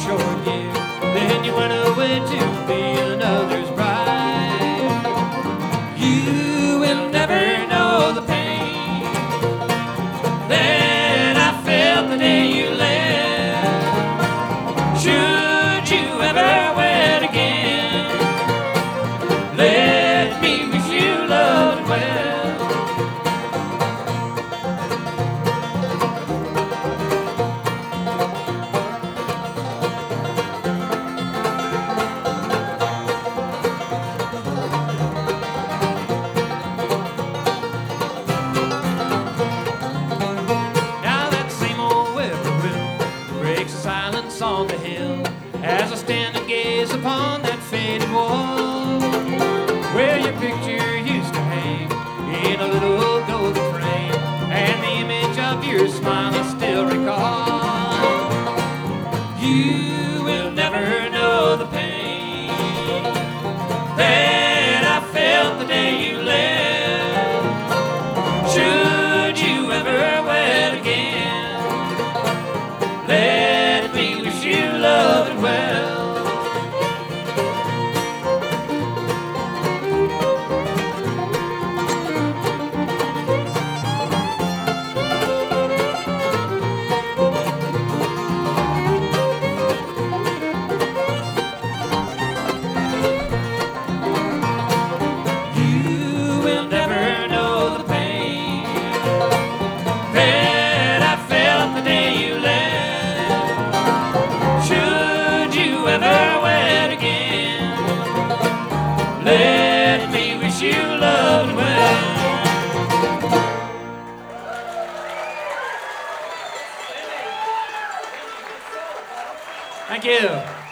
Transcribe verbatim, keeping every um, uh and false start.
short year. Then you went away to be another's bride. You will never know the pain that I felt the day you left. Should you ever wed again, let me wish you love and well. Silence on the hill as I stand and gaze upon that faded wall where your picture used to hang in a little golden frame, and the image of your smile I still recall. You will never know the pain that I felt the day you left. Should you ever wed again, let me wish you love and well. You will never know the pain that I felt the day you left. Should you ever wed again, let me wish you love and well. Thank you.